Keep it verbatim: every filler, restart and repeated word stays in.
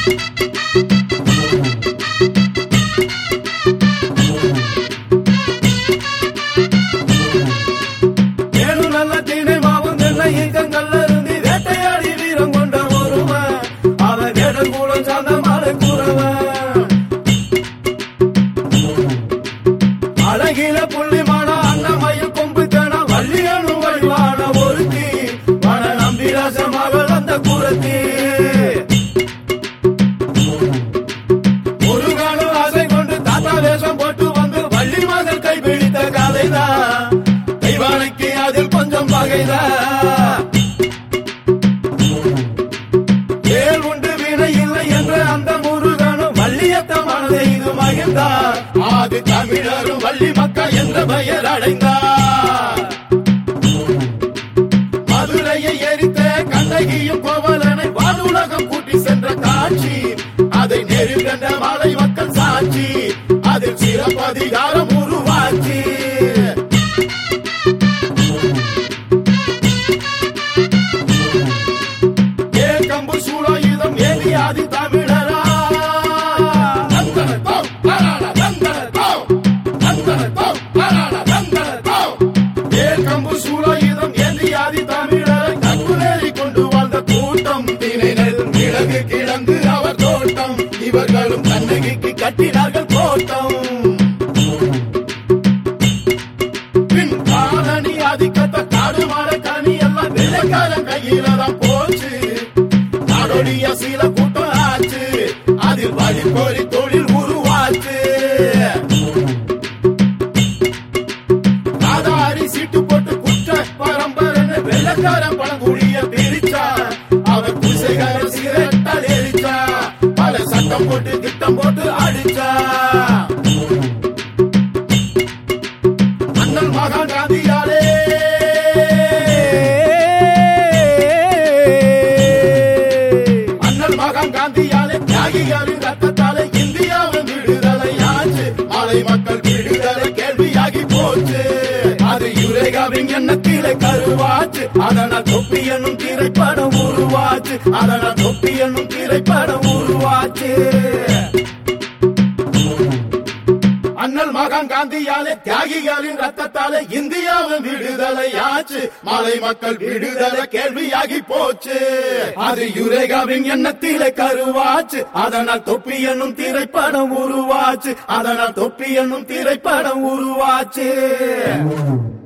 அழகில புள்ளிமான அன்னமயில் கொம்பு தேனா வள்ளியனு வழிவான ஒருத்தி மன நம்பிராச மகள் அந்த குரத்தி முருகனும் ஆசை கொண்டு தாத்தா வேஷம் போட்டு வந்து வள்ளி மகள் கைபிடித்த கதைதான் தெய்வானைக்கு அதில் கொஞ்சம் பகைதான் ஏல் உண்டு வினை இல்லை என்ற அந்த முருகனும் வள்ளியத்த மனதை இது மகிழ்ந்தார் ஆதி தமிழரும் வள்ளி மக்கா என்ற பெயர் அடைந்தார் மதுரையை எரித்த கண்ணகியும் கோவலனை வானுலகம் கூட்டி சென்ற காட்சி அதை நேரில் கண்ட மலை மக்கள் சாட்சி அதில் சிறப்பதிகாரம் உருவாச்சு ஏ கம்பு சூழாயுதம் ஏறி ஆதி தமிழரா சூழாயுதம் ஏந்தி ஆதி தமிழரை கக்குலேறி கொண்டு வாழ்ந்த கூட்டம் திணைநெடும் கிழங்கு கிழங்கு அவர் தோட்டம் இவர்களும் கண்ணகிக்கு கட்டினார்கள் கோட்டம் பின் காலனி ஆதிக்கத்த காடு மாட கனி எல்லாம் வெள்ளைக்காரன் கையில தான் போச்சு நாடோடிய சீல கூட்டம் ஆச்சு அதில் வழி கோரி தொழில் உருவாச்சு ஆதாரி சீட்டு போட்டு குற்ற பரம்பரை வெள்ளக்காரன் பழங்குடிய பிரிச்சா அவர் குசைகார சிரட்டால் எரிச்சா பல சட்டம் போட்டு திட்டம் போட்டு அடிச்சா அண்ணல் மகான் காந்தியாலே அண்ணல் மகான் காந்தியாலே தியாகிகளின் ரத்தத்தாலே இந்தியாவின் விடுதலை ஆச்சு மலை மக்கள் விடுதலை கேள்வியாகி போச்சு அது யுரேகாவின் எண்ணத்திலே கருவாச்சு அதனால் தொப்பி என்னும் திரைப்படம் உருவாச்சு அதனால் தொப்பி என்னும் திரைப்படம் உருவாச்சு அண்ணல் மகான் காந்தியாலே தியாகிகளின் ரத்தத்தாலே இந்தியாவின் விடுதலை ஆச்சு மலை மக்கள் விடுதலை கேள்வியாகி போச்சு அது யுரேகாவின் எண்ணத்திலே கருவாச்சு அதனால் தொப்பி என்னும் திரைப்படம் உருவாச்சு அதனால் தொப்பி என்னும் திரைப்படம் உருவாச்சு